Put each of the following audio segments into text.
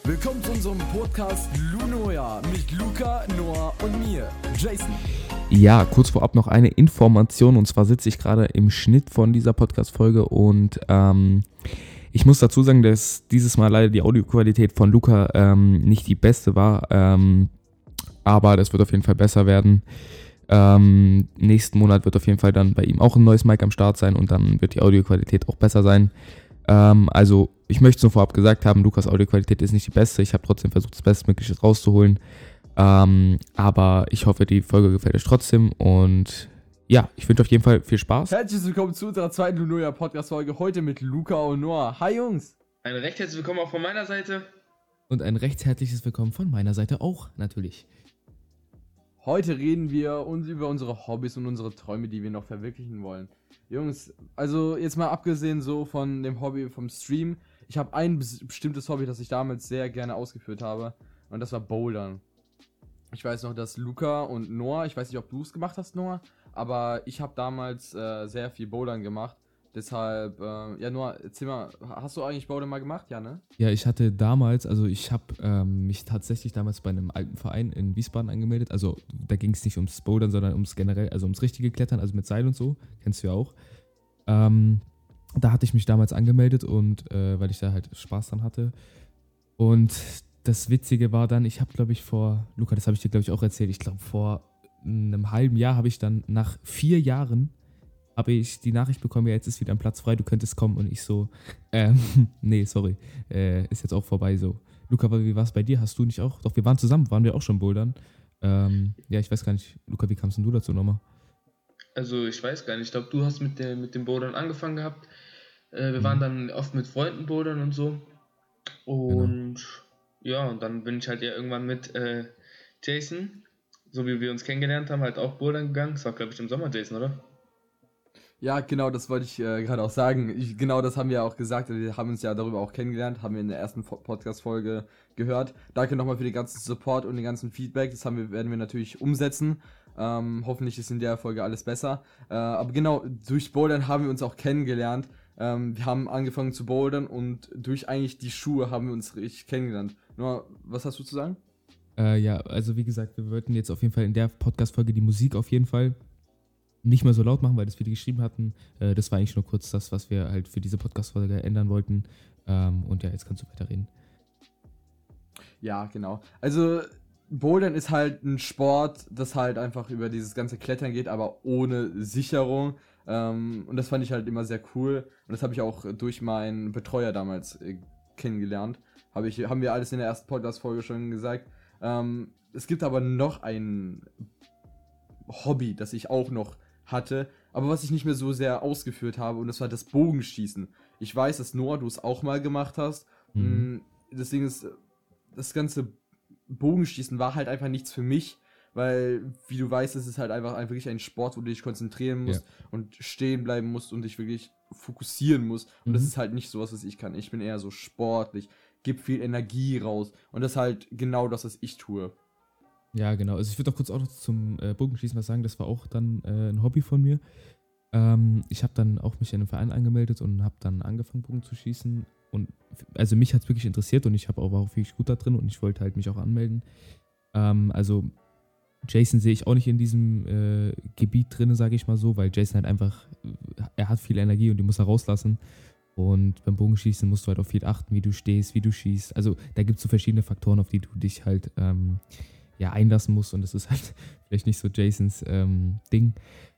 Willkommen zu unserem Podcast Lunoja mit Luca, Noah und mir, Jason. Ja, kurz vorab noch eine Information, und zwar sitze ich gerade im Schnitt von dieser Podcast-Folge und ich muss dazu sagen, dass dieses Mal leider die Audioqualität von Luca nicht die beste war, aber das wird auf jeden Fall besser werden. Nächsten Monat wird auf jeden Fall dann bei ihm auch ein neues Mic am Start sein und dann wird die Audioqualität auch besser sein. Also ich möchte es nur vorab gesagt haben, Lukas Audioqualität ist nicht die beste, ich habe trotzdem versucht, das Bestmögliche rauszuholen. Aber ich hoffe, die Folge gefällt euch trotzdem und ja, ich wünsche auf jeden Fall viel Spaß. Herzlich willkommen zu unserer zweiten Lunoja Podcast-Folge, heute mit Luca und Noah. Hi Jungs! Ein recht herzliches Willkommen auch von meiner Seite. Und ein recht herzliches Willkommen von meiner Seite auch, natürlich. Heute reden wir uns über unsere Hobbys und unsere Träume, die wir noch verwirklichen wollen. Jungs, also jetzt mal abgesehen so von dem Hobby vom Stream, ich habe ein bestimmtes Hobby, das ich damals sehr gerne ausgeführt habe, und das war Bouldern. Ich weiß noch, dass Luca und Noah, ich weiß nicht, ob du es gemacht hast, Noah, aber ich habe damals sehr viel Bouldern gemacht. Deshalb, ja Noah, erzähl mal, hast du eigentlich Bouldern mal gemacht? Ja, ne? Ja, ich hatte damals, also ich habe mich tatsächlich damals bei einem alten Verein in Wiesbaden angemeldet. Also da ging es nicht ums Bouldern, sondern ums generell, also ums richtige Klettern, also mit Seil und so, kennst du ja auch. Da hatte ich mich damals angemeldet und weil ich da halt Spaß dran hatte. Und das Witzige war dann, ich habe glaube ich Luca, das habe ich dir glaube ich auch erzählt, ich glaube vor einem halben Jahr habe ich dann nach 4 Jahren habe ich die Nachricht bekommen, ja, jetzt ist wieder ein Platz frei, du könntest kommen. Und ich so, nee, sorry, ist jetzt auch vorbei so. Luca, wie war es bei dir? Hast du nicht auch? Doch, wir waren zusammen, waren wir auch schon bouldern. Ja, ich weiß gar nicht, Luca, wie kamst denn du dazu nochmal? Also ich weiß gar nicht, ich glaube, du hast mit dem Bouldern angefangen gehabt. Wir waren dann oft mit Freunden bouldern und so. Und ja, und dann bin ich halt ja irgendwann mit Jason, so wie wir uns kennengelernt haben, halt auch bouldern gegangen. Das war, glaube ich, im Sommer, Jason, oder? Ja, genau, das wollte ich gerade auch sagen. Genau das haben wir auch gesagt. Wir haben uns ja darüber auch kennengelernt, haben wir in der ersten Podcast-Folge gehört. Danke nochmal für den ganzen Support und den ganzen Feedback. Das werden wir natürlich umsetzen. Hoffentlich ist in der Folge alles besser. Aber genau, durch Bouldern haben wir uns auch kennengelernt. Wir haben angefangen zu bouldern und durch eigentlich die Schuhe haben wir uns richtig kennengelernt. Nur, was hast du zu sagen? Ja, also wie gesagt, wir wollten jetzt auf jeden Fall in der Podcast-Folge die Musik auf jeden Fall nicht mehr so laut machen, weil das viele geschrieben hatten. Das war eigentlich nur kurz das, was wir halt für diese Podcast-Folge ändern wollten. Und ja, jetzt kannst du weiterreden. Ja, genau. Also, Bouldern ist halt ein Sport, das halt einfach über dieses ganze Klettern geht, aber ohne Sicherung. Und das fand ich halt immer sehr cool. Und das habe ich auch durch meinen Betreuer damals kennengelernt. Haben wir alles in der ersten Podcast-Folge schon gesagt. Es gibt aber noch ein Hobby, das ich auch noch hatte, aber was ich nicht mehr so sehr ausgeführt habe, und das war das Bogenschießen. Ich weiß, dass Noah, du es auch mal gemacht hast. Deswegen ist das ganze Bogenschießen war halt einfach nichts für mich, weil, wie du weißt, es ist halt einfach wirklich ein Sport, wo du dich konzentrieren musst und stehen bleiben musst und dich wirklich fokussieren musst. Und das ist halt nicht sowas, was ich kann. Ich bin eher so sportlich, gebe viel Energie raus, und das ist halt genau das, was ich tue. Ja, genau. Also ich würde auch kurz auch noch zum Bogenschießen was sagen. Das war auch dann ein Hobby von mir. Ich habe dann auch mich in einem Verein angemeldet und habe dann angefangen, Bogen zu schießen. Und also mich hat es wirklich interessiert und ich war auch wirklich gut da drin und ich wollte halt mich auch anmelden. Also Jason sehe ich auch nicht in diesem Gebiet drin, sage ich mal so, weil Jason halt einfach, er hat viel Energie und die muss er rauslassen. Und beim Bogenschießen musst du halt auf viel achten, wie du stehst, wie du schießt. Also da gibt es so verschiedene Faktoren, auf die du dich halt einlassen muss, und das ist halt vielleicht nicht so Jasons Ding.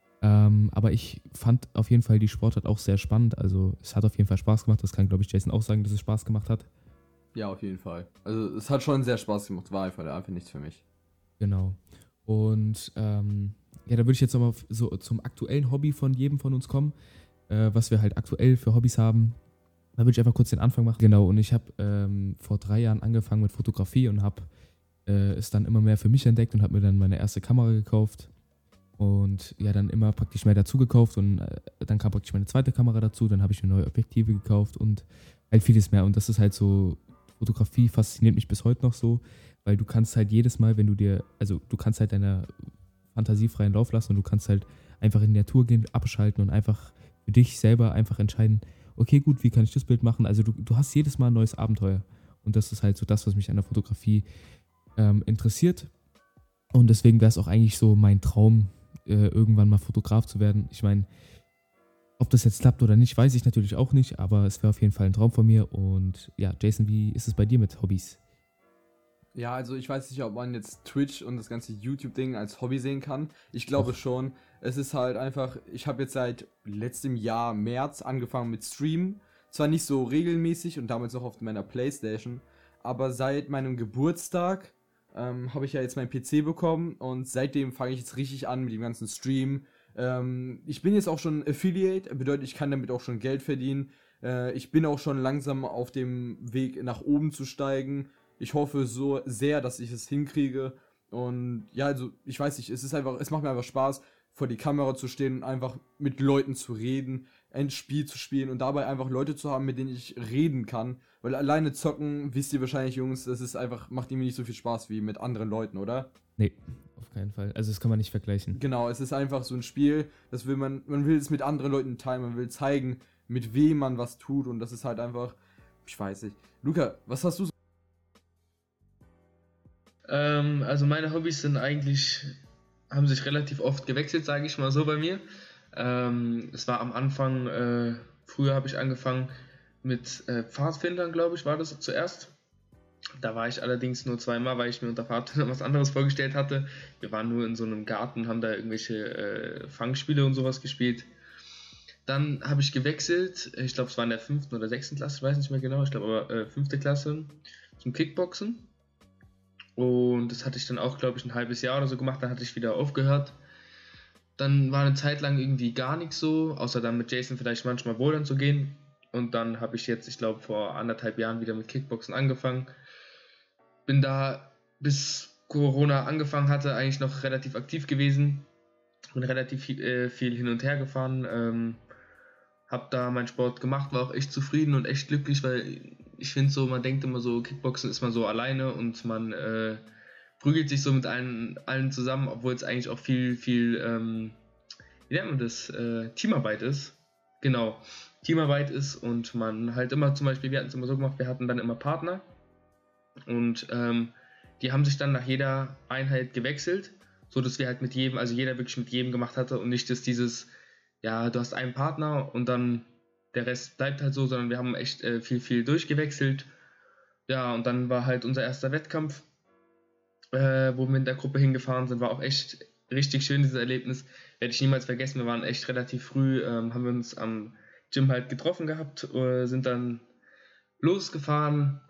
Aber ich fand auf jeden Fall die Sportart auch sehr spannend. Also es hat auf jeden Fall Spaß gemacht. Das kann, glaube ich, Jason auch sagen, dass es Spaß gemacht hat. Ja, auf jeden Fall. Also es hat schon sehr Spaß gemacht. War einfach nichts für mich. Genau. Und da würde ich jetzt nochmal so zum aktuellen Hobby von jedem von uns kommen, was wir halt aktuell für Hobbys haben. Da würde ich einfach kurz den Anfang machen. Genau, und ich habe vor 3 Jahren angefangen mit Fotografie und habe es dann immer mehr für mich entdeckt und habe mir dann meine erste Kamera gekauft und ja, dann immer praktisch mehr dazu gekauft, und dann kam praktisch meine zweite Kamera dazu, dann habe ich mir neue Objektive gekauft und halt vieles mehr, und das ist halt so, Fotografie fasziniert mich bis heute noch so, weil du kannst halt jedes Mal, wenn du du kannst halt deiner Fantasie freien Lauf lassen und du kannst halt einfach in die Natur gehen, abschalten und einfach für dich selber einfach entscheiden, okay, gut, wie kann ich das Bild machen, also du hast jedes Mal ein neues Abenteuer. Und das ist halt so das, was mich an der Fotografie interessiert. Und deswegen wäre es auch eigentlich so mein Traum, irgendwann mal Fotograf zu werden. Ich meine, ob das jetzt klappt oder nicht, weiß ich natürlich auch nicht, aber es wäre auf jeden Fall ein Traum von mir. Und ja, Jason, wie ist es bei dir mit Hobbys? Ja, also ich weiß nicht, ob man jetzt Twitch und das ganze YouTube-Ding als Hobby sehen kann. Ich glaube schon. Es ist halt einfach, ich habe jetzt seit letztem Jahr März angefangen mit Streamen. Zwar nicht so regelmäßig und damals noch auf meiner Playstation, aber seit meinem Geburtstag habe ich ja jetzt meinen PC bekommen und seitdem fange ich jetzt richtig an mit dem ganzen Stream. Ich bin jetzt auch schon Affiliate, bedeutet, ich kann damit auch schon Geld verdienen. Ich bin auch schon langsam auf dem Weg nach oben zu steigen. Ich hoffe so sehr, dass ich es hinkriege. Und ja, also ich weiß nicht, es macht mir einfach Spaß, vor die Kamera zu stehen und einfach mit Leuten zu reden, ein Spiel zu spielen und dabei einfach Leute zu haben, mit denen ich reden kann. Weil alleine zocken, wisst ihr wahrscheinlich, Jungs, das ist einfach, macht irgendwie nicht so viel Spaß wie mit anderen Leuten, oder? Nee, auf keinen Fall. Also das kann man nicht vergleichen. Genau, es ist einfach so ein Spiel, man will es mit anderen Leuten teilen, man will zeigen, mit wem man was tut und das ist halt einfach, ich weiß nicht. Luca, was hast du so? Also meine Hobbys haben sich relativ oft gewechselt, sage ich mal so bei mir. Es war am Anfang, früher habe ich angefangen mit Pfadfindern, glaube ich, war das zuerst. Da war ich allerdings nur zweimal, weil ich mir unter Pfadfindern was anderes vorgestellt hatte. Wir waren nur in so einem Garten, haben da irgendwelche Fangspiele und sowas gespielt. Dann habe ich gewechselt, ich glaube es war in der 5. oder 6. Klasse, ich weiß nicht mehr genau, ich glaube aber 5. Klasse, zum Kickboxen. Und das hatte ich dann auch, glaube ich, ein halbes Jahr oder so gemacht, dann hatte ich wieder aufgehört. Dann war eine Zeit lang irgendwie gar nichts so, außer dann mit Jason vielleicht manchmal bouldern zu gehen. Und dann habe ich jetzt, ich glaube, vor 1,5 Jahren wieder mit Kickboxen angefangen. Bin da, bis Corona angefangen hatte, eigentlich noch relativ aktiv gewesen. Bin relativ viel hin und her gefahren. Hab da meinen Sport gemacht, war auch echt zufrieden und echt glücklich, weil ich finde so, man denkt immer so, Kickboxen ist man so alleine und man prügelt sich so mit allen zusammen, obwohl es eigentlich auch viel, wie nennt man das, Teamarbeit ist. Genau, Teamarbeit ist und man halt immer zum Beispiel, wir hatten es immer so gemacht, wir hatten dann immer Partner und die haben sich dann nach jeder Einheit gewechselt, so dass wir halt mit jedem, also jeder wirklich mit jedem gemacht hatte und nicht, dass dieses, ja, du hast einen Partner und dann der Rest bleibt halt so, sondern wir haben echt viel durchgewechselt. Ja, und dann war halt unser erster Wettkampf, wo wir in der Gruppe hingefahren sind, war auch echt richtig schön, dieses Erlebnis. Werde ich niemals vergessen, wir waren echt relativ früh, haben wir uns am Gym halt getroffen gehabt, sind dann losgefahren,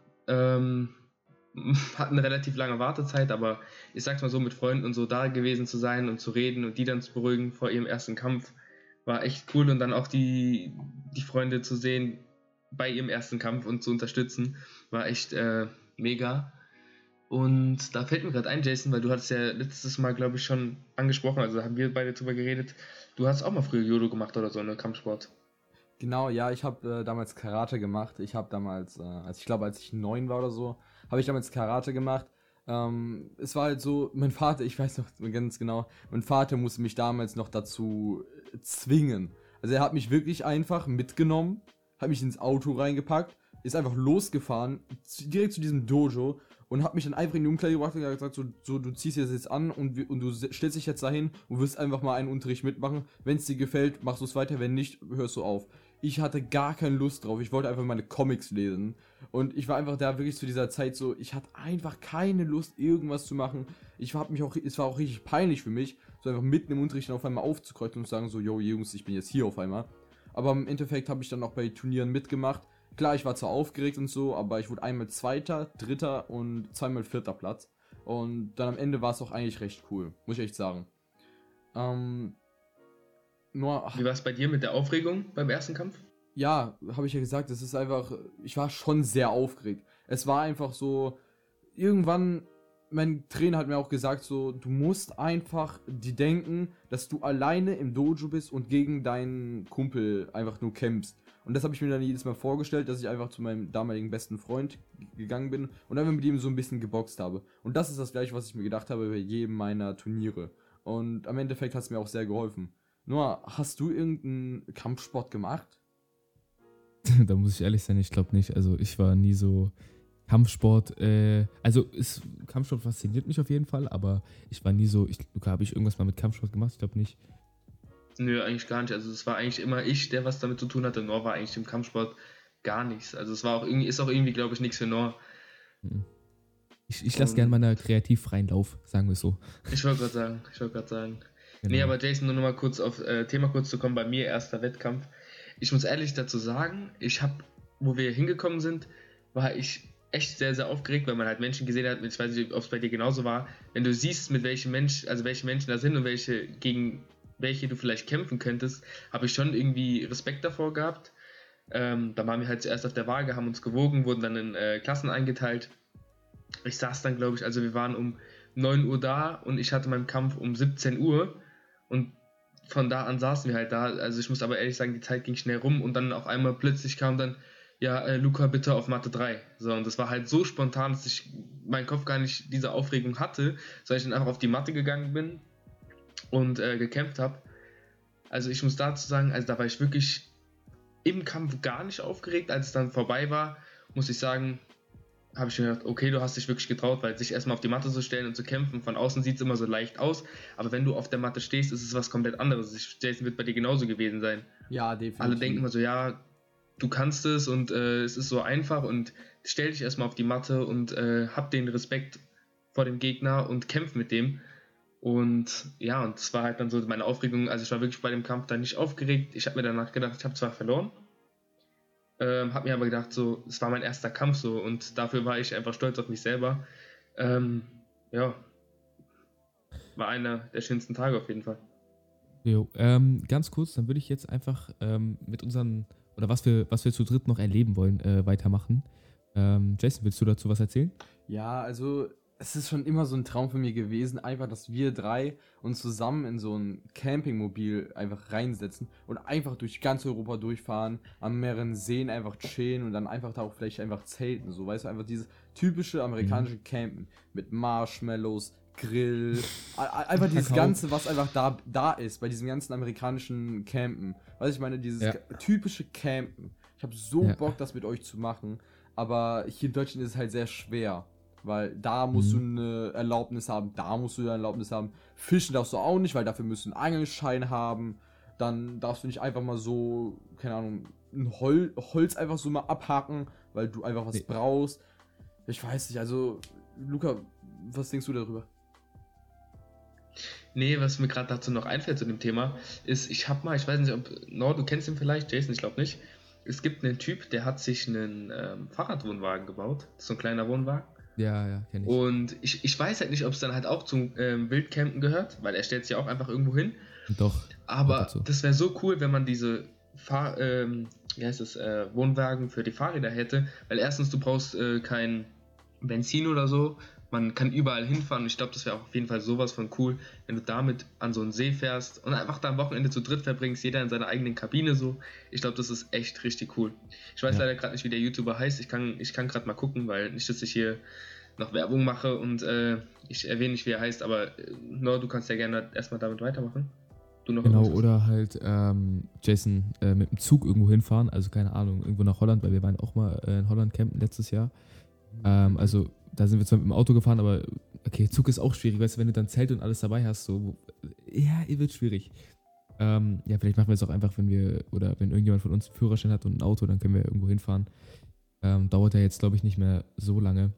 hatten eine relativ lange Wartezeit, aber ich sag's mal so, mit Freunden und so da gewesen zu sein und zu reden und die dann zu beruhigen vor ihrem ersten Kampf, war echt cool und dann auch die Freunde zu sehen bei ihrem ersten Kampf und zu unterstützen, war echt mega. Und da fällt mir gerade ein, Jason, weil du hattest ja letztes Mal, glaube ich, schon angesprochen, also haben wir beide drüber geredet, du hast auch mal früher Judo gemacht oder so, ne, Kampfsport. Genau, ja, ich habe damals Karate gemacht. Ich habe damals, als ich 9 war oder so, habe ich damals Karate gemacht. Es war halt so, mein Vater, ich weiß noch ganz genau, mein Vater musste mich damals noch dazu zwingen. Also er hat mich wirklich einfach mitgenommen, hat mich ins Auto reingepackt, ist einfach losgefahren, direkt zu diesem Dojo und hat mich dann einfach in die Umkleide gebracht und hat gesagt, so du ziehst jetzt an und du stellst dich jetzt dahin und wirst einfach mal einen Unterricht mitmachen. Wenn es dir gefällt, machst du es weiter, wenn nicht, hörst du auf. Ich hatte gar keine Lust drauf, ich wollte einfach meine Comics lesen und ich war einfach da wirklich zu dieser Zeit so, ich hatte einfach keine Lust, irgendwas zu machen. Es war auch richtig peinlich für mich, so einfach mitten im Unterricht dann auf einmal aufzukreuzen und zu sagen so, yo Jungs, ich bin jetzt hier auf einmal. Aber im Endeffekt habe ich dann auch bei Turnieren mitgemacht. Klar, ich war zwar aufgeregt und so, aber ich wurde einmal Zweiter, Dritter und zweimal Vierter Platz. Und dann am Ende war es auch eigentlich recht cool, muss ich echt sagen. Wie war es bei dir mit der Aufregung beim ersten Kampf? Ja, habe ich ja gesagt, es ist einfach, ich war schon sehr aufgeregt. Es war einfach so, irgendwann, mein Trainer hat mir auch gesagt, so, du musst einfach die denken, dass du alleine im Dojo bist und gegen deinen Kumpel einfach nur kämpfst. Und das habe ich mir dann jedes Mal vorgestellt, dass ich einfach zu meinem damaligen besten Freund gegangen bin und einfach mit ihm so ein bisschen geboxt habe. Und das ist das gleiche, was ich mir gedacht habe bei jedem meiner Turniere. Und am Endeffekt hat es mir auch sehr geholfen. Noah, hast du irgendeinen Kampfsport gemacht? Da muss ich ehrlich sein, ich glaube nicht. Also ich war nie so Kampfsport, Kampfsport fasziniert mich auf jeden Fall, aber ich war nie so, Luca, habe ich irgendwas mal mit Kampfsport gemacht? Ich glaube nicht. Nö, eigentlich gar nicht. Also es war eigentlich immer ich, der was damit zu tun hatte. Noah war eigentlich im Kampfsport gar nichts. Also es war auch irgendwie, ist auch irgendwie, glaube ich, nichts für Noah. Ich lasse gerne meiner kreativ freien Lauf, sagen wir es so. Ich wollte gerade sagen. Genau. Nee, aber Jason, nur noch mal kurz auf Thema kurz zu kommen, bei mir erster Wettkampf. Ich muss ehrlich dazu sagen, wo wir hingekommen sind, war ich echt sehr, sehr aufgeregt, weil man halt Menschen gesehen hat, ich weiß nicht, ob es bei dir genauso war, wenn du siehst, mit welche Menschen da sind und gegen welche du vielleicht kämpfen könntest, habe ich schon irgendwie Respekt davor gehabt. Da waren wir halt zuerst auf der Waage, haben uns gewogen, wurden dann in Klassen eingeteilt. Ich saß dann, glaube ich, also wir waren um 9 Uhr da und ich hatte meinen Kampf um 17 Uhr und von da an saßen wir halt da. Also ich muss aber ehrlich sagen, die Zeit ging schnell rum und dann auf einmal plötzlich kam dann, ja, Luca, bitte auf Matte 3. So, und das war halt so spontan, dass mein Kopf gar nicht diese Aufregung hatte, sondern ich dann einfach auf die Matte gegangen bin und gekämpft habe. Also ich muss dazu sagen, also da war ich wirklich im Kampf gar nicht aufgeregt. Als es dann vorbei war, muss ich sagen, habe ich mir gedacht, okay, du hast dich wirklich getraut, weil sich erstmal auf die Matte zu stellen und zu kämpfen, von außen sieht es immer so leicht aus, aber wenn du auf der Matte stehst, ist es was komplett anderes. Jason wird bei dir genauso gewesen sein. Ja, definitiv. Alle denken immer so, ja, du kannst es und es ist so einfach und stell dich erstmal auf die Matte und hab den Respekt vor dem Gegner und kämpf mit dem. Und ja, und das war halt dann so meine Aufregung, also ich war wirklich bei dem Kampf dann nicht aufgeregt. Ich habe mir danach gedacht, ich habe zwar verloren, habe mir aber gedacht, so, es war mein erster Kampf so und dafür war ich einfach stolz auf mich selber. Ja, war einer der schönsten Tage auf jeden Fall. Jo, ganz kurz, dann würde ich jetzt einfach mit unseren, oder was wir zu dritt noch erleben wollen, weitermachen. Jason, willst du dazu was erzählen? Ja, also es ist schon immer so ein Traum von mir gewesen, einfach, dass wir drei uns zusammen in so ein Campingmobil einfach reinsetzen und einfach durch ganz Europa durchfahren, an mehreren Seen einfach chillen und dann einfach da auch vielleicht einfach zelten, so, weißt du, einfach dieses typische amerikanische Campen mit Marshmallows, Grill, einfach dieses Ganze, was einfach da ist, bei diesem ganzen amerikanischen Campen. Weißt du, ich meine, dieses typische Campen. Ich habe so Bock, das mit euch zu machen, aber hier in Deutschland ist es halt sehr schwer. Weil da musst du eine Erlaubnis haben, da musst du eine Erlaubnis haben. Fischen darfst du auch nicht, weil dafür musst du einen Angelschein haben. Dann darfst du nicht einfach mal so, keine Ahnung, ein Holz einfach so mal abhaken, weil du einfach was brauchst. Ich weiß nicht, also, Luca, was denkst du darüber? Nee, was mir gerade dazu noch einfällt zu dem Thema, ist, ich weiß nicht, du kennst ihn vielleicht, Jason, ich glaube nicht. Es gibt einen Typ, der hat sich einen Fahrradwohnwagen gebaut. Das ist so ein kleiner Wohnwagen. Ja, kenn ich. Und ich weiß halt nicht, ob es dann halt auch zum Wildcampen gehört, weil er stellt sich auch einfach irgendwo hin. Doch. Aber das wäre so cool, wenn man diese Wohnwagen für die Fahrräder hätte, weil erstens, du brauchst kein Benzin oder so, man kann überall hinfahren und ich glaube, das wäre auch auf jeden Fall sowas von cool, wenn du damit an so einen See fährst und einfach da am Wochenende zu dritt verbringst, jeder in seiner eigenen Kabine so. Ich glaube, das ist echt richtig cool. Ich weiß leider gerade nicht, wie der YouTuber heißt, ich kann gerade mal gucken, weil nicht, dass ich hier noch Werbung mache und ich erwähne nicht, wie er heißt, aber du kannst ja gerne erstmal damit weitermachen. Du noch genau, oder halt Jason mit dem Zug irgendwo hinfahren, also keine Ahnung, irgendwo nach Holland, weil wir waren auch mal in Holland campen letztes Jahr. Also da sind wir zwar mit dem Auto gefahren, aber okay, Zug ist auch schwierig, weißt du, wenn du dann Zelt und alles dabei hast, so, ja, wird schwierig. Vielleicht machen wir es auch einfach, wenn irgendjemand von uns einen Führerschein hat und ein Auto, dann können wir irgendwo hinfahren. Dauert ja jetzt, glaube ich, nicht mehr so lange.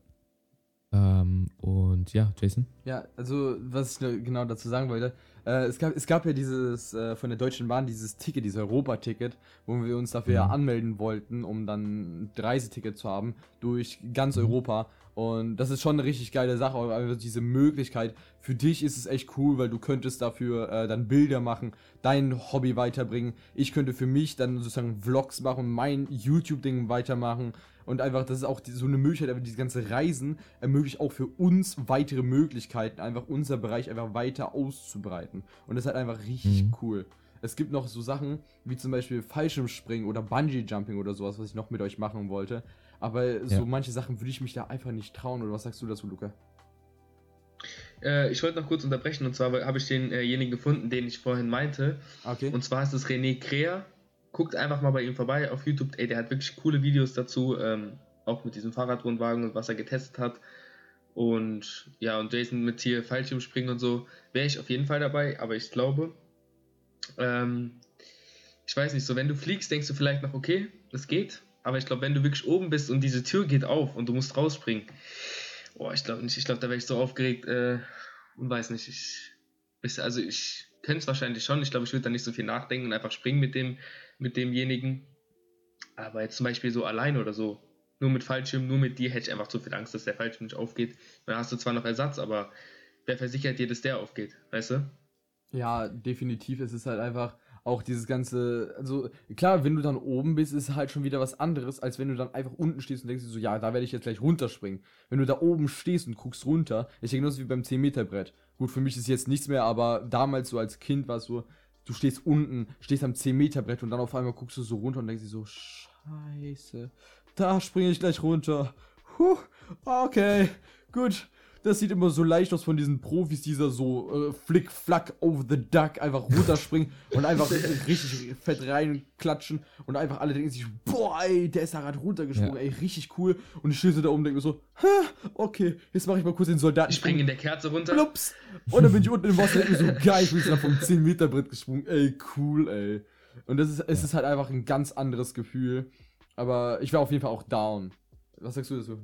Und ja, Jason? Ja, also, was ich genau dazu sagen wollte, es gab ja dieses, von der Deutschen Bahn, dieses Ticket, dieses Europa-Ticket, wo wir uns dafür ja anmelden wollten, um dann ein Reiseticket zu haben durch ganz Europa. Und das ist schon eine richtig geile Sache, aber diese Möglichkeit, für dich ist es echt cool, weil du könntest dafür dann Bilder machen, dein Hobby weiterbringen. Ich könnte für mich dann sozusagen Vlogs machen, mein YouTube-Ding weitermachen. Und einfach, das ist auch so eine Möglichkeit, aber diese ganze Reisen ermöglicht auch für uns weitere Möglichkeiten, einfach unser Bereich einfach weiter auszubreiten. Und das ist halt einfach richtig cool. Es gibt noch so Sachen, wie zum Beispiel Fallschirmspringen oder Bungee-Jumping oder sowas, was ich noch mit euch machen wollte. Aber so manche Sachen würde ich mich da einfach nicht trauen. Oder was sagst du dazu, Luca? Ich wollte noch kurz unterbrechen, und zwar habe ich denjenigen gefunden, den ich vorhin meinte. Okay. Und zwar ist es René Krea. Guckt einfach mal bei ihm vorbei auf YouTube. Der hat wirklich coole Videos dazu. auch mit diesem Fahrradwohnwagen und was er getestet hat. Und ja, und Jason mit hier Fallschirmspringen und so, wäre ich auf jeden Fall dabei, aber ich glaube, ich weiß nicht, so wenn du fliegst, denkst du vielleicht noch, okay, das geht, aber ich glaube, wenn du wirklich oben bist und diese Tür geht auf und du musst rausspringen, ich glaube nicht, ich glaube, da wäre ich so aufgeregt und weiß nicht, ich könnte es wahrscheinlich schon, ich glaube, ich würde da nicht so viel nachdenken und einfach springen mit demjenigen, aber jetzt zum Beispiel so allein oder so, nur mit Fallschirm, nur mit dir hätte ich einfach zu viel Angst, dass der Fallschirm nicht aufgeht. Dann hast du zwar noch Ersatz, aber wer versichert dir, dass der aufgeht, weißt du? Ja, definitiv. Es ist halt einfach auch dieses ganze, also klar, wenn du dann oben bist, ist halt schon wieder was anderes, als wenn du dann einfach unten stehst und denkst dir so, ja, da werde ich jetzt gleich runterspringen. Wenn du da oben stehst und guckst runter, ich denke, genauso wie beim 10-Meter-Brett. Gut, für mich ist jetzt nichts mehr, aber damals so als Kind war es so, du stehst unten, stehst am 10-Meter-Brett und dann auf einmal guckst du so runter und denkst dir so, scheiße, da springe ich gleich runter. Okay, gut. Das sieht immer so leicht aus von diesen Profis, die da so flick-flack over the duck einfach runterspringen und einfach richtig fett reinklatschen und einfach alle denken sich, boah, ey, der ist da gerade runtergesprungen, ey, richtig cool. Und ich stehe so da oben und denke mir so, okay, jetzt mache ich mal kurz den Soldaten. Ich springe in der Kerze runter. Plups. Und dann bin ich unten im Wasser und denke mir so, geil, ich bin jetzt vom 10-Meter-Brett gesprungen, ey, cool, ey. Und es ist halt einfach ein ganz anderes Gefühl. Aber ich wäre auf jeden Fall auch down. Was sagst du dazu?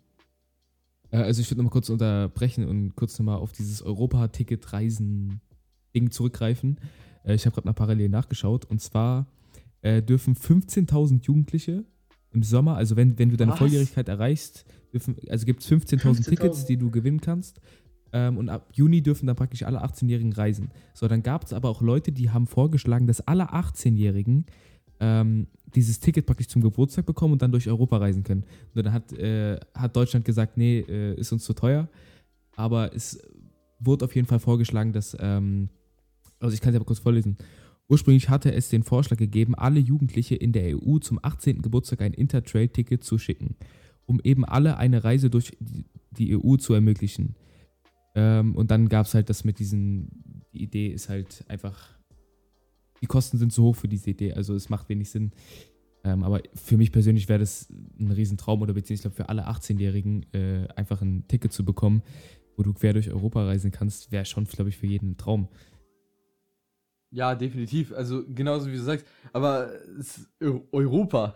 Also ich würde nochmal kurz unterbrechen und kurz nochmal auf dieses Europa-Ticket-Reisen-Ding zurückgreifen. Ich habe gerade mal parallel nachgeschaut. Und zwar dürfen 15.000 Jugendliche im Sommer, also wenn du deine Volljährigkeit erreichst, gibt es 15.000 Tickets, die du gewinnen kannst. Und ab Juni dürfen dann praktisch alle 18-Jährigen reisen. So, dann gab es aber auch Leute, die haben vorgeschlagen, dass alle 18-Jährigen dieses Ticket praktisch zum Geburtstag bekommen und dann durch Europa reisen können. Und dann hat Deutschland gesagt, nee, ist uns zu teuer. Aber es wurde auf jeden Fall vorgeschlagen, dass, also ich kann es ja mal kurz vorlesen. Ursprünglich hatte es den Vorschlag gegeben, alle Jugendliche in der EU zum 18. Geburtstag ein Intertrail-Ticket zu schicken, um eben alle eine Reise durch die EU zu ermöglichen. Und dann gab es halt das mit die Idee ist halt einfach, die Kosten sind zu hoch für diese Idee, also es macht wenig Sinn. Aber für mich persönlich wäre das ein Riesentraum oder beziehungsweise für alle 18-Jährigen einfach ein Ticket zu bekommen, wo du quer durch Europa reisen kannst, wäre schon, glaube ich, für jeden ein Traum. Ja, definitiv. Also genauso wie du sagst. Aber Europa.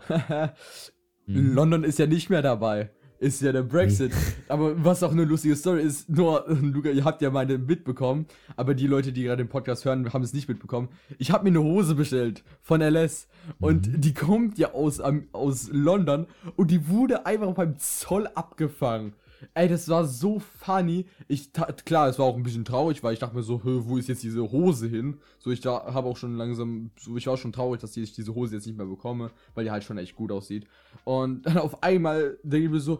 London ist ja nicht mehr dabei. Ist ja der Brexit. Aber was auch eine lustige Story ist, nur, Luca, ihr habt ja meine mitbekommen, aber die Leute, die gerade den Podcast hören, haben es nicht mitbekommen. Ich habe mir eine Hose bestellt von LS und die kommt ja aus London und die wurde einfach beim Zoll abgefangen. Ey, das war so funny. Klar, es war auch ein bisschen traurig, weil ich dachte mir so, wo ist jetzt diese Hose hin? So, ich war schon traurig, dass ich diese Hose jetzt nicht mehr bekomme, weil die halt schon echt gut aussieht. Und dann auf einmal denke ich mir so,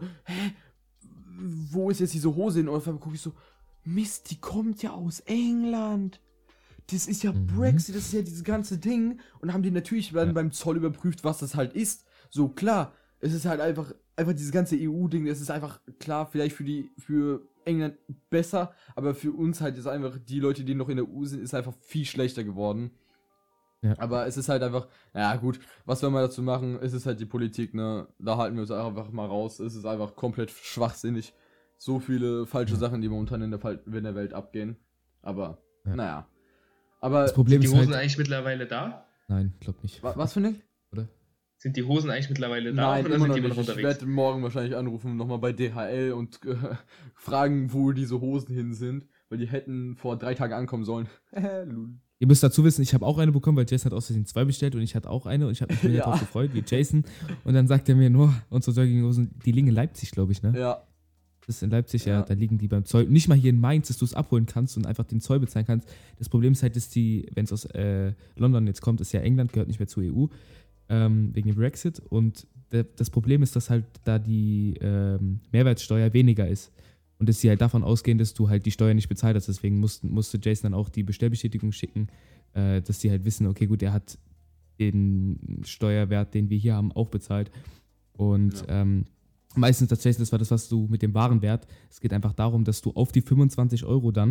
wo ist jetzt diese Hose hin? Und auf einmal gucke ich so, Mist, die kommt ja aus England. Das ist ja Brexit, das ist ja dieses ganze Ding. Und haben die natürlich dann beim Zoll überprüft, was das halt ist. So, klar, es ist halt einfach dieses ganze EU-Ding, das ist einfach, klar, vielleicht für England besser, aber für uns halt ist einfach, die Leute, die noch in der EU sind, ist einfach viel schlechter geworden. Ja. Aber es ist halt einfach, naja gut, was wir mal dazu machen, es ist halt die Politik, ne, da halten wir uns einfach mal raus, es ist einfach komplett schwachsinnig. So viele falsche Sachen, die momentan in der Welt abgehen, aber, naja. Aber das Problem ist, sind die Hosen eigentlich mittlerweile da? Nein, glaub nicht. Was für ein Ding? Oder? Sind die Hosen eigentlich mittlerweile da? Nein, oder sind die immer noch unterwegs? Ich werde morgen wahrscheinlich anrufen, nochmal bei DHL und fragen, wo diese Hosen hin sind, weil die hätten vor 3 Tagen ankommen sollen. Ihr müsst dazu wissen, ich habe auch eine bekommen, weil Jason hat aus Versehen 2 bestellt und ich hatte auch eine und ich habe mich mega drauf gefreut, wie Jason. Und dann sagt er mir nur, unsere Jogginghosen, die liegen in Leipzig, glaube ich, ne? Ja. Das ist in Leipzig, ja, da liegen die beim Zoll. Nicht mal hier in Mainz, dass du es abholen kannst und einfach den Zoll bezahlen kannst. Das Problem ist halt, dass wenn es aus London jetzt kommt, ist ja England, gehört nicht mehr zur EU. Wegen dem Brexit und das Problem ist, dass halt da die Mehrwertsteuer weniger ist und dass sie halt davon ausgehen, dass du halt die Steuer nicht bezahlt hast, deswegen musste Jason dann auch die Bestellbestätigung schicken, dass sie halt wissen, okay gut, er hat den Steuerwert, den wir hier haben, auch bezahlt und meistens tatsächlich, das war das, was du mit dem Warenwert, es geht einfach darum, dass du auf die 25 € dann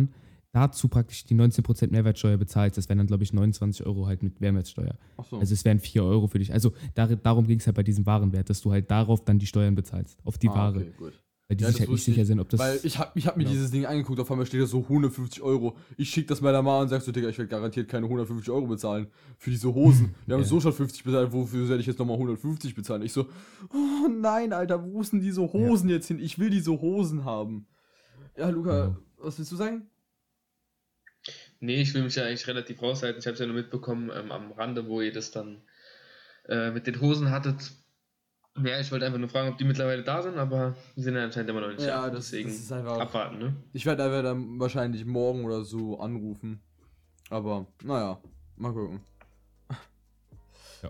dazu praktisch die 19% Mehrwertsteuer bezahlst. Das wären dann, glaube ich, 29 Euro halt mit Mehrwertsteuer. Ach so. Also es wären 4 Euro für dich. Also darum ging es halt bei diesem Warenwert, dass du halt darauf dann die Steuern bezahlst, auf die Ware. Okay, gut. Weil die Ja, sich das halt nicht wusste sicher ich, sind, ob das... Weil ich hab mir Genau. dieses Ding angeguckt, auf einmal steht da so 150 Euro. Ich schick das meiner Mama und sag so, Digga, ich werde garantiert keine 150 Euro bezahlen für diese Hosen. Wir haben Ja. so schon 50 bezahlt, wofür soll ich jetzt nochmal 150 bezahlen? Ich so, oh nein, Alter, wo sind diese Hosen jetzt hin? Ich will diese Hosen haben. Ja, Luca, Genau. was willst du sagen? Nee, ich will mich ja eigentlich relativ raushalten. Ich habe es ja nur mitbekommen am Rande, wo ihr das dann mit den Hosen hattet. Ja, ich wollte einfach nur fragen, ob die mittlerweile da sind, aber die sind ja anscheinend immer noch nicht Ja, da. das Deswegen ist einfach... abwarten, ne? Ich werde einfach dann wahrscheinlich morgen oder so anrufen. Aber, naja, mal gucken. Ja.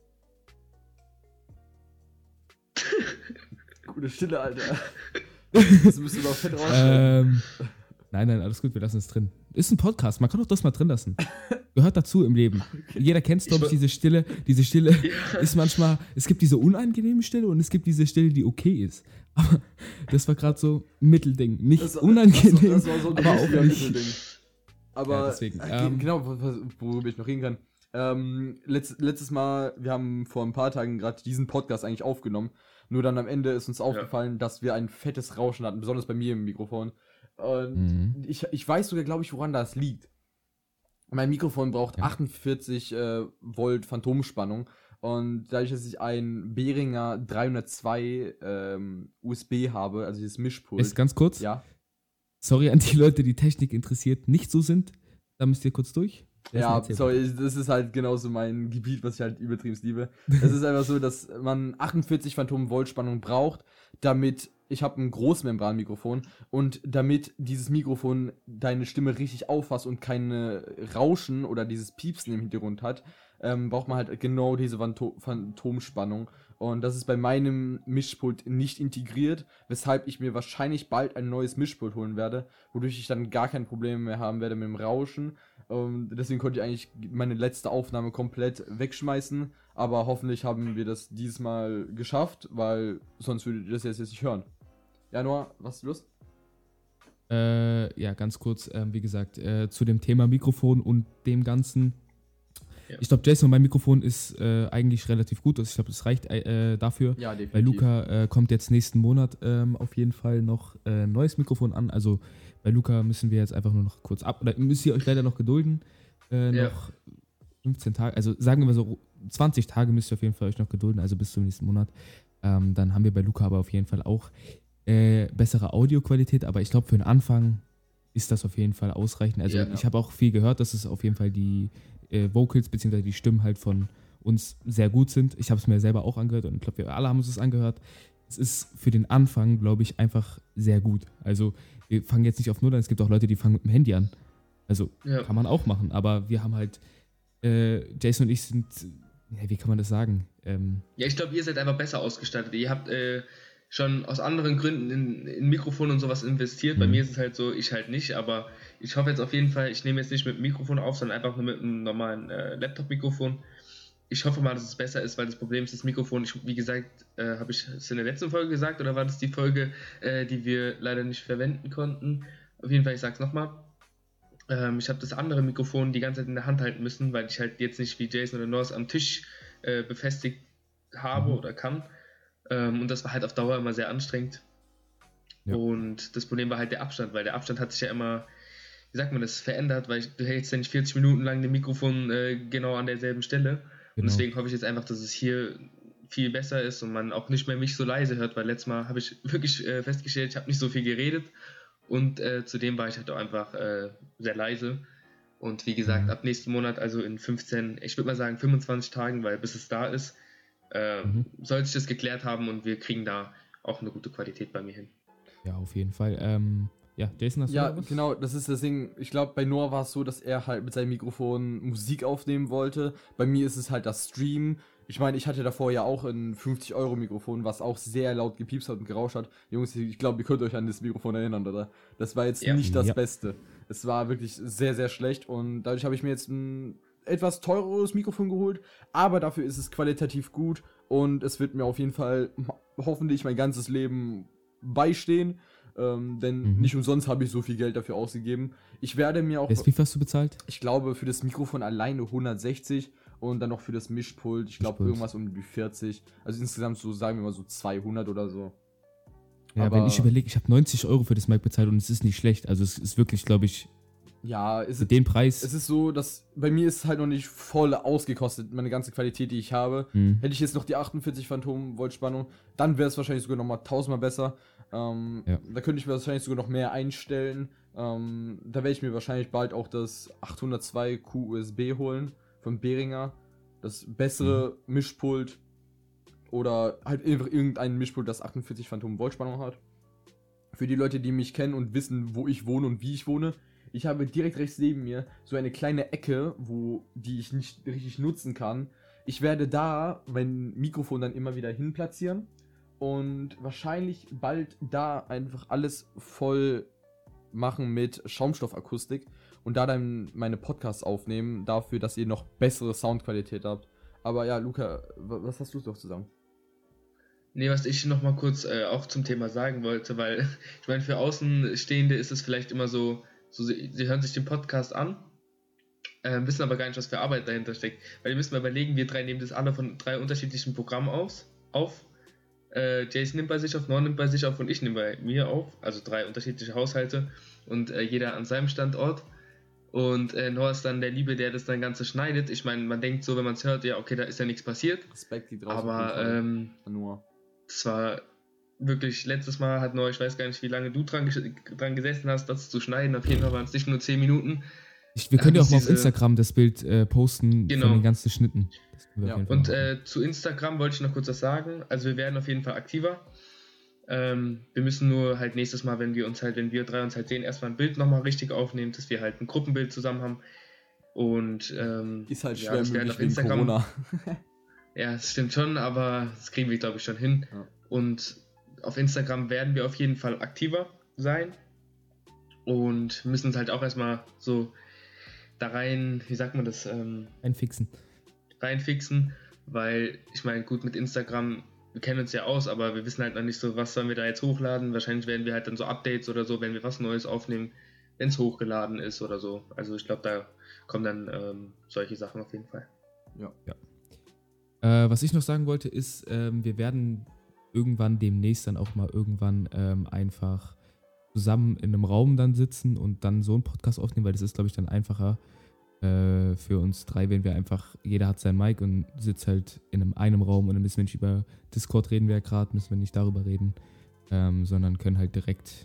Gute Stille, Alter. Das müsst ihr noch fett rausschneiden. Nein, alles gut, wir lassen es drin. Ist ein Podcast, man kann doch das mal drin lassen. Gehört dazu im Leben. Jeder kennt, glaube ich, diese Stille. Diese Stille ist manchmal, es gibt diese unangenehme Stille und es gibt diese Stille, die okay ist. Aber das war gerade so ein Mittelding. Nicht unangenehm, das war so ein aber auch richtiger nicht. Mittelding. Aber, Ja, deswegen, genau, worüber ich noch reden kann. Letztes Mal, wir haben vor ein paar Tagen gerade diesen Podcast eigentlich aufgenommen. Nur dann am Ende ist uns aufgefallen, dass wir ein fettes Rauschen hatten, besonders bei mir im Mikrofon. Und ich weiß sogar, glaube ich, woran das liegt. Mein Mikrofon braucht 48 Volt Phantomspannung. Und dadurch, dass ich ein Behringer 302 USB habe, also dieses Mischpult. Ist ganz kurz. Ja. Sorry an die Leute, die Technik interessiert nicht so sind. Da müsst ihr kurz durch. Ja, sorry, das ist halt genauso mein Gebiet, was ich halt übertrieben liebe. Es ist einfach so, dass man 48 Phantom-Volt Spannung braucht, damit, ich habe ein Großmembranmikrofon und damit dieses Mikrofon deine Stimme richtig auffasst und keine Rauschen oder dieses Piepsen im Hintergrund hat, braucht man halt genau diese Phantomspannung. Und das ist bei meinem Mischpult nicht integriert, weshalb ich mir wahrscheinlich bald ein neues Mischpult holen werde, wodurch ich dann gar kein Problem mehr haben werde mit dem Rauschen. Deswegen konnte ich eigentlich meine letzte Aufnahme komplett wegschmeißen, aber hoffentlich haben wir das dieses Mal geschafft, weil sonst würdet ihr das jetzt nicht hören. Ja, Noah, was ist los? Ja, ganz kurz, wie gesagt, zu dem Thema Mikrofon und dem Ganzen. Ja. Ich glaube, Jason, mein Mikrofon ist eigentlich relativ gut. Also ich glaube, das reicht dafür. Ja, definitiv. Bei Luca kommt jetzt nächsten Monat auf jeden Fall noch ein neues Mikrofon an. Also bei Luca müssen wir jetzt einfach nur noch kurz oder müsst ihr euch leider noch gedulden. Noch 15 Tage, also sagen wir mal so 20 Tage müsst ihr auf jeden Fall euch noch gedulden, also bis zum nächsten Monat. Dann haben wir bei Luca aber auf jeden Fall auch bessere Audioqualität, aber ich glaube, für den Anfang ist das auf jeden Fall ausreichend. Also ich habe auch viel gehört, dass es auf jeden Fall die Vocals bzw. die Stimmen halt von uns sehr gut sind. Ich habe es mir selber auch angehört und ich glaube, wir alle haben uns das angehört. Es ist für den Anfang, glaube ich, einfach sehr gut. Also wir fangen jetzt nicht auf Null an, es gibt auch Leute, die fangen mit dem Handy an. Also kann man auch machen, aber wir haben halt, Jason und ich sind, wie kann man das sagen? Ja, ich glaube, ihr seid einfach besser ausgestattet. Ihr habt schon aus anderen Gründen in Mikrofon und sowas investiert. Bei mir ist es halt so, ich halt nicht, aber ich hoffe jetzt auf jeden Fall, ich nehme jetzt nicht mit dem Mikrofon auf, sondern einfach nur mit einem normalen Laptop-Mikrofon. Ich hoffe mal, dass es besser ist, weil das Problem ist, das Mikrofon, wie gesagt, habe ich es in der letzten Folge gesagt, oder war das die Folge, die wir leider nicht verwenden konnten? Auf jeden Fall, ich sag's nochmal. Ich habe das andere Mikrofon die ganze Zeit in der Hand halten müssen, weil ich halt jetzt nicht wie Jason oder Norris am Tisch befestigt habe oder kann. Und das war halt auf Dauer immer sehr anstrengend. Ja. Und das Problem war halt der Abstand, weil der Abstand hat sich ja immer, wie sagt man das, verändert, weil du hältst ja nicht 40 Minuten lang dem Mikrofon genau an derselben Stelle. Genau. Und deswegen hoffe ich jetzt einfach, dass es hier viel besser ist und man auch nicht mehr mich so leise hört, weil letztes Mal habe ich wirklich festgestellt, ich habe nicht so viel geredet und zudem war ich halt auch einfach sehr leise. Und wie gesagt, ab nächsten Monat, also in 15, ich würde mal sagen 25 Tagen, weil bis es da ist, sollte ich das geklärt haben und wir kriegen da auch eine gute Qualität bei mir hin. Ja, auf jeden Fall. Ja, Jason, hast du was? Genau, das ist das Ding. Ich glaube, bei Noah war es so, dass er halt mit seinem Mikrofon Musik aufnehmen wollte. Bei mir ist es halt das Stream. Ich meine, ich hatte davor ja auch ein 50-Euro-Mikrofon, was auch sehr laut gepiepst hat und gerauscht hat. Jungs, ich glaube, ihr könnt euch an das Mikrofon erinnern, oder? Das war jetzt nicht das Beste. Es war wirklich sehr, sehr schlecht und dadurch habe ich mir jetzt ein etwas teureres Mikrofon geholt, aber dafür ist es qualitativ gut und es wird mir auf jeden Fall hoffentlich mein ganzes Leben beistehen. denn nicht umsonst habe ich so viel Geld dafür ausgegeben. Ich werde mir auch... Wie viel hast du bezahlt? Ich glaube, für das Mikrofon alleine 160 und dann noch für das Mischpult, ich glaube, irgendwas um die 40. Also insgesamt so, sagen wir mal so 200 oder so. Ja, aber wenn ich überlege, ich habe 90 Euro für das Mic bezahlt und es ist nicht schlecht. Also es ist wirklich, glaube ich, ja, mit dem Preis. Es ist so, dass bei mir ist halt noch nicht voll ausgekostet, meine ganze Qualität, die ich habe. Hätte ich jetzt noch die 48 Phantom-Volt Spannung, dann wäre es wahrscheinlich sogar nochmal 1000-mal besser. Da könnte ich mir wahrscheinlich sogar noch mehr einstellen. Da werde ich mir wahrscheinlich bald auch das 802 QUSB holen von Behringer. Das bessere Mischpult. Oder halt einfach irgendein Mischpult, das 48 Phantom-Volt Spannung hat. Für die Leute, die mich kennen und wissen, wo ich wohne und wie ich wohne. Ich habe direkt rechts neben mir so eine kleine Ecke, die ich nicht richtig nutzen kann. Ich werde da mein Mikrofon dann immer wieder hin platzieren und wahrscheinlich bald da einfach alles voll machen mit Schaumstoffakustik und da dann meine Podcasts aufnehmen, dafür, dass ihr noch bessere Soundqualität habt. Aber ja, Luca, was hast du noch zu sagen? Nee, was ich noch mal kurz auch zum Thema sagen wollte, weil ich meine, für Außenstehende ist es vielleicht immer so sie hören sich den Podcast an, wissen aber gar nicht, was für Arbeit dahinter steckt. Weil ihr müsst mal überlegen, wir drei nehmen das alle von 3 unterschiedlichen Programmen auf. Jason nimmt bei sich auf, Noah nimmt bei sich auf und ich nehme bei mir auf. Also 3 unterschiedliche Haushalte und jeder an seinem Standort. Und Noah ist dann der Liebe, der das dann Ganze schneidet. Ich meine, man denkt so, wenn man es hört, ja okay, da ist ja nichts passiert. Respekt geht raus. Aber Noah. Das war wirklich, letztes Mal hat Noah, ich weiß gar nicht, wie lange du dran gesessen hast, das zu schneiden. Auf jeden Fall waren es nicht nur 10 Minuten. Wir können ja auch mal auf Instagram das Bild posten genau. Von den ganzen Schnitten. Ja. Und zu Instagram wollte ich noch kurz was sagen. Also wir werden auf jeden Fall aktiver. Wir müssen nur halt nächstes Mal, wenn wir drei uns halt sehen, erstmal ein Bild nochmal richtig aufnehmen, dass wir halt ein Gruppenbild zusammen haben. Und ist halt schwer das werden auf Instagram. Corona. Ja, das stimmt schon, aber das kriegen wir, glaube ich, schon hin. Ja. Und auf Instagram werden wir auf jeden Fall aktiver sein und müssen uns halt auch erstmal so da rein, wie sagt man das? Reinfixen, weil ich meine, gut, mit Instagram, wir kennen uns ja aus, aber wir wissen halt noch nicht so, was sollen wir da jetzt hochladen. Wahrscheinlich werden wir halt dann so Updates oder so, wenn wir was Neues aufnehmen, wenn es hochgeladen ist oder so. Also ich glaube, da kommen dann solche Sachen auf jeden Fall. Ja. Was ich noch sagen wollte ist, wir werden irgendwann demnächst dann auch mal einfach zusammen in einem Raum dann sitzen und dann so einen Podcast aufnehmen, weil das ist, glaube ich, dann einfacher für uns 3, wenn wir einfach, jeder hat sein Mic und sitzt halt in einem Raum und dann müssen wir nicht über Discord reden, müssen wir nicht darüber reden, sondern können halt direkt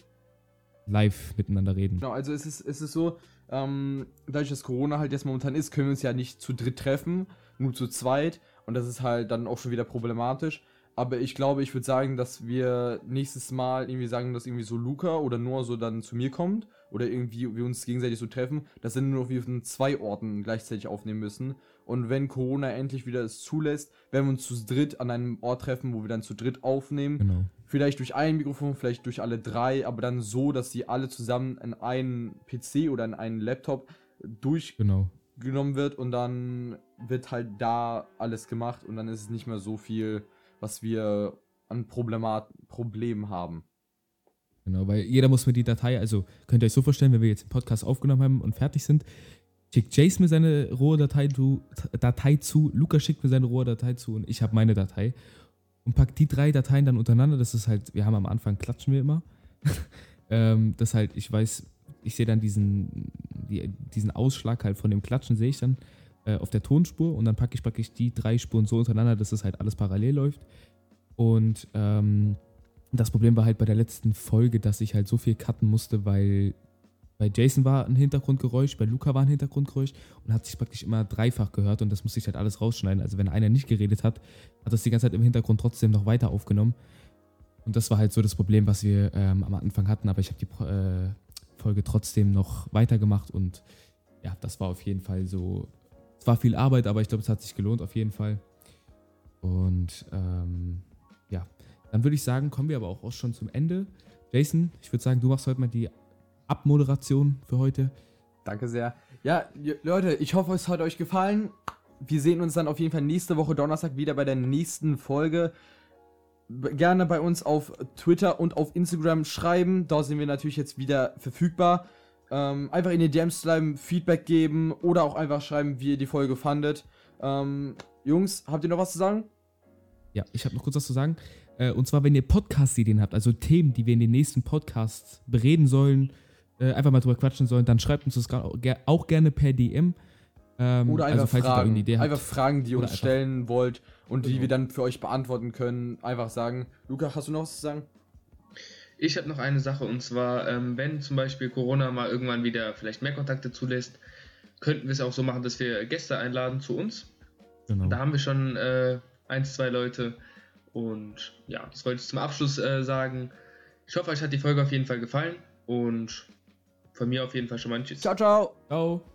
live miteinander reden. Genau, also es ist so, dadurch, dass Corona halt jetzt momentan ist, können wir uns ja nicht zu dritt treffen, nur zu zweit und das ist halt dann auch schon wieder problematisch. Aber ich glaube, ich würde sagen, dass wir nächstes Mal irgendwie sagen, dass irgendwie so Luca oder Noah so dann zu mir kommt oder irgendwie wir uns gegenseitig so treffen, dass dann nur noch wir von 2 Orten gleichzeitig aufnehmen müssen. Und wenn Corona endlich wieder es zulässt, werden wir uns zu dritt an einem Ort treffen, wo wir dann zu dritt aufnehmen. Genau. Vielleicht durch ein Mikrofon, vielleicht durch alle 3, aber dann so, dass sie alle zusammen in einen PC oder in einen Laptop durchgenommen wird und dann wird halt da alles gemacht und dann ist es nicht mehr so viel, was wir an Problemen haben. Genau, weil jeder muss mir die Datei, also könnt ihr euch so vorstellen, wenn wir jetzt den Podcast aufgenommen haben und fertig sind, schickt Jason mir seine rohe Datei zu, Luca schickt mir seine rohe Datei zu und ich habe meine Datei und packt die 3 Dateien dann untereinander. Das ist halt, wir haben am Anfang, klatschen wir immer. Das halt, ich sehe dann diesen Ausschlag halt von dem Klatschen, sehe ich dann auf der Tonspur und dann packe ich die 3 Spuren so untereinander, dass es halt alles parallel läuft. Und das Problem war halt bei der letzten Folge, dass ich halt so viel cutten musste, weil bei Jason war ein Hintergrundgeräusch, bei Luca war ein Hintergrundgeräusch und hat sich praktisch immer dreifach gehört und das musste ich halt alles rausschneiden. Also wenn einer nicht geredet hat, hat das die ganze Zeit im Hintergrund trotzdem noch weiter aufgenommen. Und das war halt so das Problem, was wir am Anfang hatten, aber ich habe die Folge trotzdem noch weitergemacht und ja, das war auf jeden Fall so. Es war viel Arbeit, aber ich glaube, es hat sich gelohnt auf jeden Fall. Und ja, dann würde ich sagen, kommen wir aber auch schon zum Ende. Jason, ich würde sagen, du machst heute mal die Abmoderation für heute. Danke sehr. Ja, Leute, ich hoffe, es hat euch gefallen. Wir sehen uns dann auf jeden Fall nächste Woche Donnerstag wieder bei der nächsten Folge. gerne bei uns auf Twitter und auf Instagram schreiben. Da sind wir natürlich jetzt wieder verfügbar. Einfach in den DMs bleiben, Feedback geben oder auch einfach schreiben, wie ihr die Folge fandet. Jungs, habt ihr noch was zu sagen? Ja, ich habe noch kurz was zu sagen. Und zwar, wenn ihr Podcast-Ideen habt, also Themen, die wir in den nächsten Podcasts bereden sollen, einfach mal drüber quatschen sollen, dann schreibt uns das auch gerne per DM. Oder einfach falls ihr da irgendeine Idee habt. Einfach Fragen, die ihr Oder uns einfach- stellen wollt und die Genau. wir dann für euch beantworten können. Einfach sagen. Luca, hast du noch was zu sagen? Ich habe noch eine Sache, und zwar, wenn zum Beispiel Corona mal irgendwann wieder vielleicht mehr Kontakte zulässt, könnten wir es auch so machen, dass wir Gäste einladen zu uns. Genau. Da haben wir schon 1, 2 Leute. Und ja, das wollte ich zum Abschluss sagen. Ich hoffe, euch hat die Folge auf jeden Fall gefallen. Und von mir auf jeden Fall schon mal ein Tschüss. Ciao, ciao. Ciao.